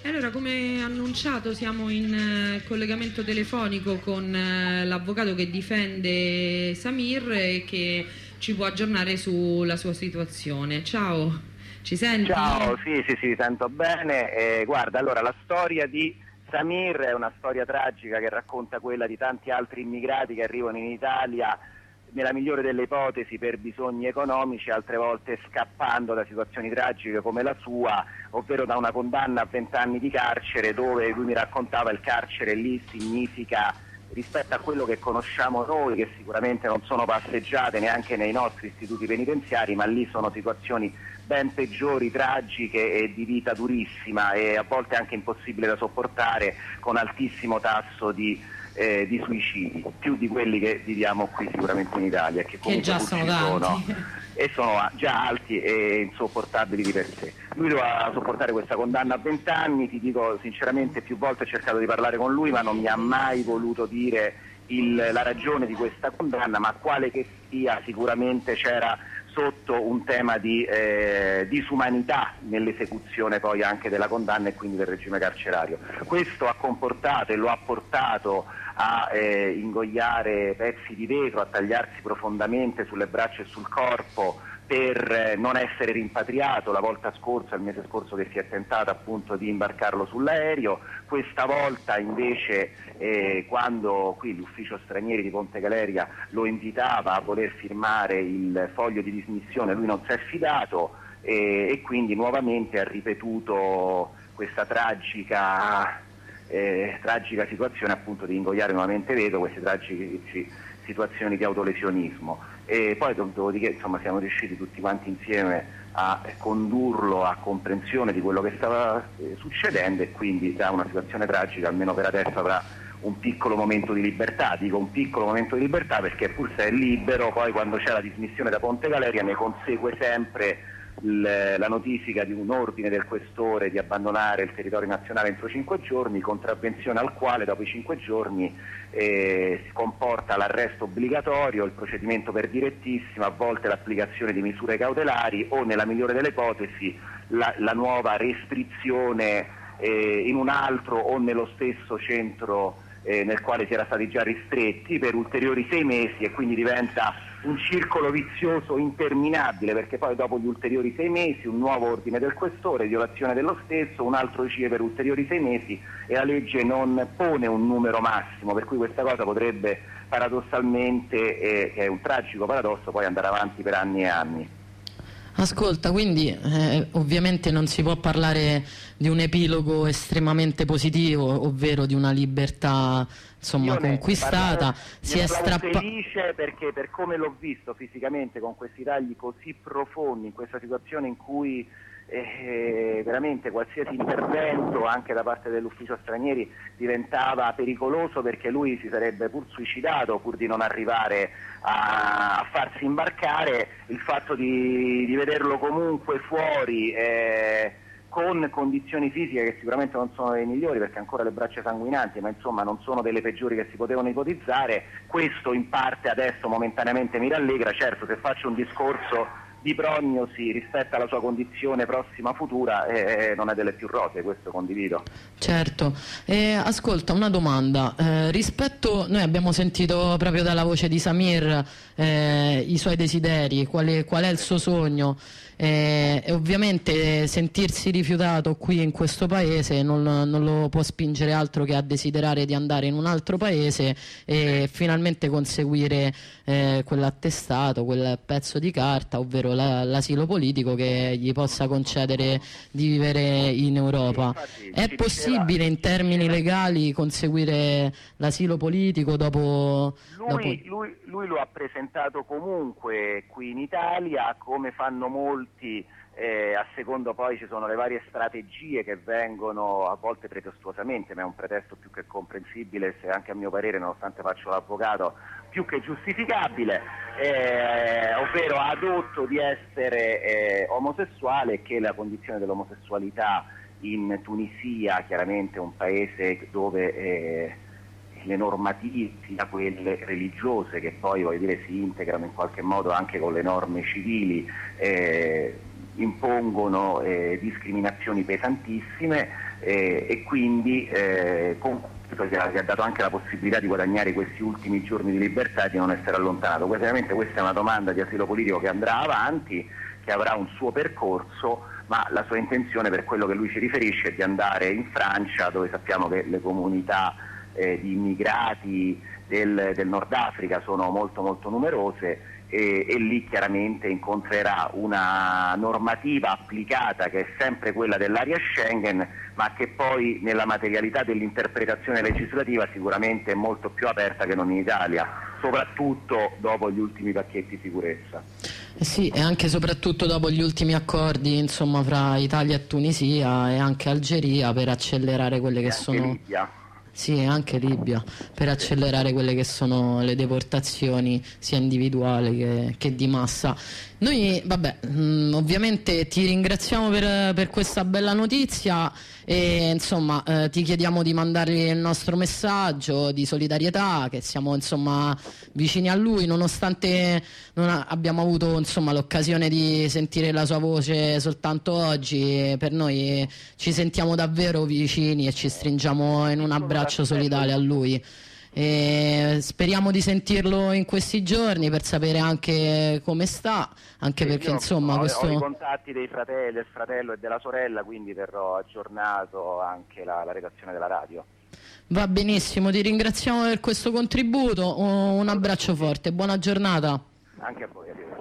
E allora, come annunciato, siamo in collegamento telefonico con l'avvocato che difende Samir e che ci può aggiornare sulla sua situazione. Ciao, ci senti? Ciao, sì, sento bene. Guarda, allora la storia di Samir è una storia tragica che racconta quella di tanti altri immigrati che arrivano in Italia nella migliore delle ipotesi per bisogni economici, altre volte scappando da situazioni tragiche come la sua, ovvero da una condanna a 20 anni di carcere, dove lui mi raccontava il carcere lì significa, rispetto a quello che conosciamo noi, che sicuramente non sono passeggiate neanche nei nostri istituti penitenziari, ma lì sono situazioni ben peggiori, tragiche e di vita durissima e a volte anche impossibile da sopportare, con altissimo tasso di suicidi, più di quelli che viviamo qui sicuramente in Italia, che comunque già sono tanti. E sono già alti e insopportabili di per sé. Lui doveva sopportare questa condanna a 20 anni, ti dico sinceramente, più volte ho cercato di parlare con lui, ma non mi ha mai voluto dire la ragione di questa condanna, ma quale che sia sicuramente c'era sotto un tema di disumanità nell'esecuzione poi anche della condanna e quindi del regime carcerario. Questo ha comportato e lo ha portato a ingoiare pezzi di vetro, a tagliarsi profondamente sulle braccia e sul corpo per non essere rimpatriato la volta scorsa, il mese scorso, che si è tentato appunto di imbarcarlo sull'aereo. Questa volta invece quando qui l'ufficio stranieri di Ponte Galeria lo invitava a voler firmare il foglio di dismissione, lui non si è fidato e quindi nuovamente ha ripetuto questa tragica situazione appunto di ingoiare nuovamente vetro, queste tragiche situazioni di autolesionismo, e poi dopodiché insomma siamo riusciti tutti quanti insieme a condurlo a comprensione di quello che stava succedendo, e quindi da una situazione tragica almeno per adesso avrà un piccolo momento di libertà. Dico un piccolo momento di libertà perché pur se è libero, poi quando c'è la dismissione da Ponte Galeria ne consegue sempre la notifica di un ordine del questore di abbandonare il territorio nazionale entro 5 giorni, contravvenzione al quale dopo i 5 giorni si comporta l'arresto obbligatorio, il procedimento per direttissima, a volte l'applicazione di misure cautelari o, nella migliore delle ipotesi, la nuova restrizione in un altro o nello stesso centro nel quale si era stati già ristretti per ulteriori 6 mesi, e quindi diventa un circolo vizioso interminabile, perché poi dopo gli ulteriori 6 mesi un nuovo ordine del questore, violazione dello stesso, un altro CIE per ulteriori 6 mesi, e la legge non pone un numero massimo, per cui questa cosa potrebbe paradossalmente, che è un tragico paradosso, poi andare avanti per anni e anni. Ascolta, quindi ovviamente non si può parlare di un epilogo estremamente positivo, ovvero di una libertà insomma conquistata. Si è felice perché, per come l'ho visto fisicamente, con questi tagli così profondi, in questa situazione in cui veramente qualsiasi intervento anche da parte dell'ufficio stranieri diventava pericoloso, perché lui si sarebbe pur suicidato pur di non arrivare a farsi imbarcare, il fatto di vederlo comunque fuori con condizioni fisiche che sicuramente non sono le migliori, perché ancora le braccia sanguinanti, ma insomma non sono delle peggiori che si potevano ipotizzare, questo in parte adesso momentaneamente mi rallegra. Certo, se faccio un discorso di prognosi rispetto alla sua condizione prossima futura non è delle più rosee, questo condivido. Certo. Ascolta, una domanda, noi abbiamo sentito proprio dalla voce di Samir i suoi desideri, qual è il suo sogno, e ovviamente sentirsi rifiutato qui in questo paese non lo può spingere altro che a desiderare di andare in un altro paese e finalmente conseguire quell'attestato, quel pezzo di carta, ovvero l'asilo politico che gli possa concedere di vivere in Europa. È possibile in termini legali conseguire l'asilo politico dopo... Lui lo ha presentato comunque qui in Italia, come fanno molti, a secondo poi ci sono le varie strategie che vengono a volte pretestuosamente, ma è un pretesto più che comprensibile, se anche a mio parere, nonostante faccio l'avvocato, più che giustificabile, ovvero ha adotto di essere omosessuale, e che la condizione dell'omosessualità in Tunisia, chiaramente un paese dove le normative, sia quelle religiose che poi, voglio dire, si integrano in qualche modo anche con le norme civili, impongono discriminazioni pesantissime e quindi con questo gli ha dato anche la possibilità di guadagnare questi ultimi giorni di libertà e di non essere allontanato. Ovviamente questa è una domanda di asilo politico che andrà avanti, che avrà un suo percorso, ma la sua intenzione, per quello che lui ci riferisce, è di andare in Francia, dove sappiamo che le comunità di immigrati del Nord Africa sono molto molto numerose, e lì chiaramente incontrerà una normativa applicata che è sempre quella dell'area Schengen, ma che poi nella materialità dell'interpretazione legislativa sicuramente è molto più aperta che non in Italia, soprattutto dopo gli ultimi pacchetti sicurezza. Sì, e anche soprattutto dopo gli ultimi accordi, insomma, fra Italia e Tunisia e anche Algeria, per accelerare quelle che sono... Libia. Sì, anche Libia, per accelerare quelle che sono le deportazioni sia individuali che di massa. Noi, vabbè, ovviamente ti ringraziamo per questa bella notizia e insomma ti chiediamo di mandargli il nostro messaggio di solidarietà, che siamo insomma vicini a lui, nonostante non abbiamo avuto insomma l'occasione di sentire la sua voce soltanto oggi. Per noi ci sentiamo davvero vicini e ci stringiamo in un abbraccio solidale a lui. E speriamo di sentirlo in questi giorni per sapere anche come sta, anche perché insomma ho questo... ho i contatti del fratello e della sorella, quindi verrò aggiornato anche la redazione della radio. Va benissimo, ti ringraziamo per questo contributo, un abbraccio forte, buona giornata. Anche a voi.